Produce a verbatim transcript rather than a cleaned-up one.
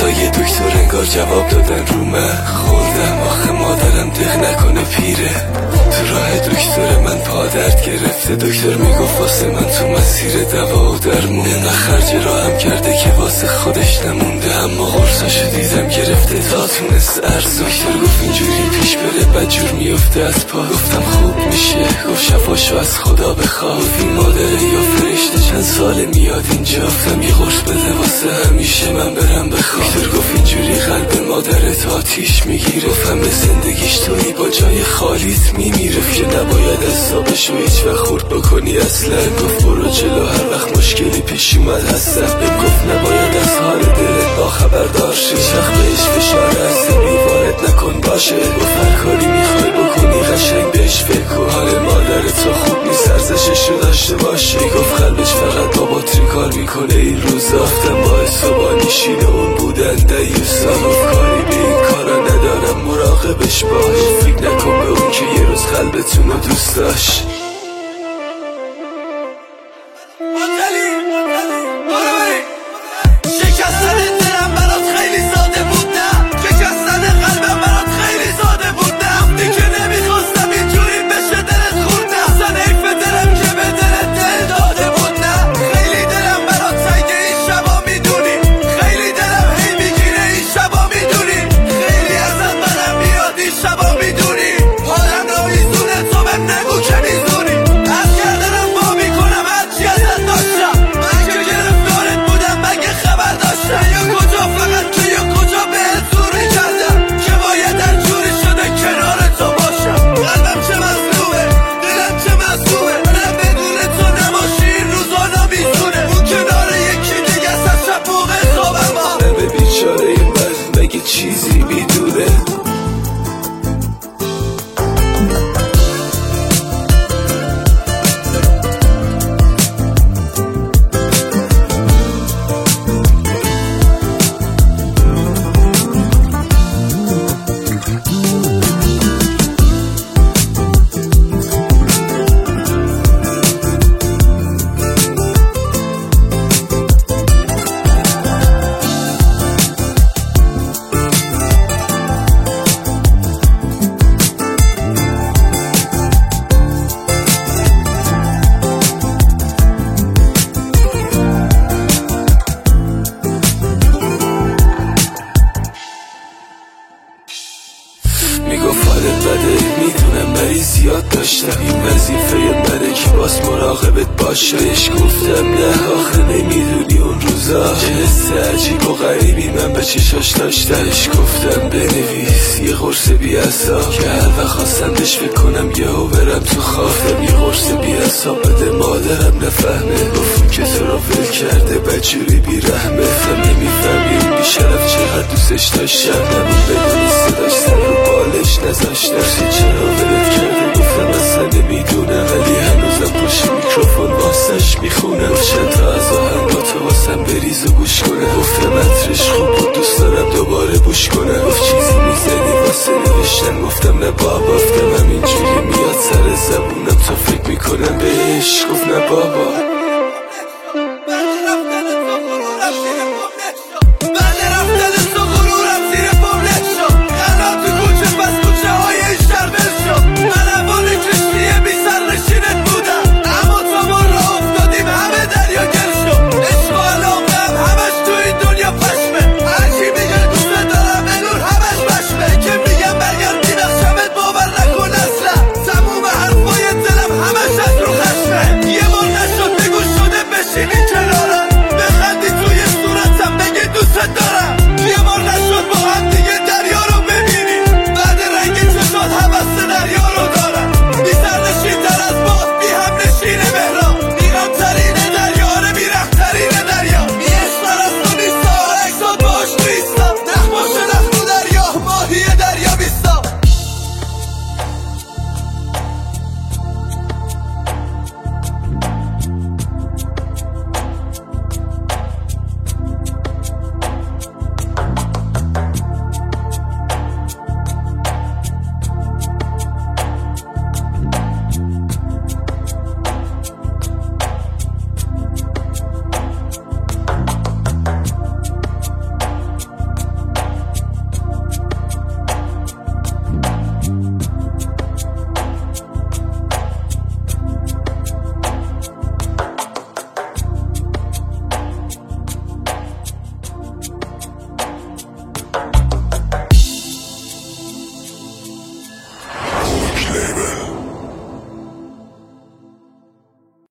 صدای دکتر انگار جواب دادن رو من. خوردم آخه مادرم دق نکنه پیره. تو راه دکتر من پا درد گرفته. دکتر میگفت واسه من تو مسیر دوا و درمون. نه خرج راهم کرده که واسه خودش نمونده. اما قرصاشو دیدم گرفته تا تونست ارز. دکتر گفت اینجوری پیش بره بدجور میفته از پا. گفتم خوب میشه. گفت شفاشو از خدا بخواه. این مادره یا فرشته چند سال میاد اینجا. گفتم یه قرص بده واسه همیشه من برم بخوام. دکتر گفت اینجوری قلب مادرت آتیش میگیره. گفتم به زندگیش توی با جای خالیت میمیره که نباید حسابشو هیچ وقت خورد بکنی اصلا. گفت برو جلو هر وقت مشکلی پیش اومد هستم. بهم گفت نباید از حال دلت با خبر داشتی. شخ بهش فشار از بیوارت نکن باشه. گفت هر کاری میخوای بکنی قشنگ بهش فکر کن. حال مادرت تو خوب نیست ارزششو داشته باشی. گفت قلبش فقط با باتری کار میکنه این روزا. گفتم باعث و بانشین اون بودن دیوسا. گفت کاری به این کارا ندارم مراقبش باش. فکر نکن به اون که یه روز قلبتون رو دوست داشت. چیزی میدونه میگفت حالت بده میدونم ولی زیاد داشتم. این وظیفه منه که باز مراقبت باشه. بهش گفتم نه آخه نمیدونی اون روزا چه حس عجیب و غریبی من به چشاش داشتم. بهش گفتم بنویس یه قرص بی‌حساب که هر وقت خواستم بهش فکر کنم یهو برم تو خوابم. یه قرص بی‌حساب بده مادرم نفهمه. گفت که تو رو ول کرده بدجوری بیرحمه. گفتم نمیفهمی اون بیشرف چقدر دوستش داشتم. نبود بدونی صداش سر رو بالش نذاشتم. چرا ولت کرده گفتم اصلا نمیدونم ولی هنوزم پشت میکروفون واسش میخونم. چند تا از آهنگاتو واسم بریز و گوش کنم. گفتم عطرش خوب بود دوست دارم دوباره بوش کنم. گفت چیزی میزنی واسه نوشتن. گفتم نه بابا. گفتم همینجوری میاد سر زبونم تا فکر میکنم بهش. گفت نه بابا.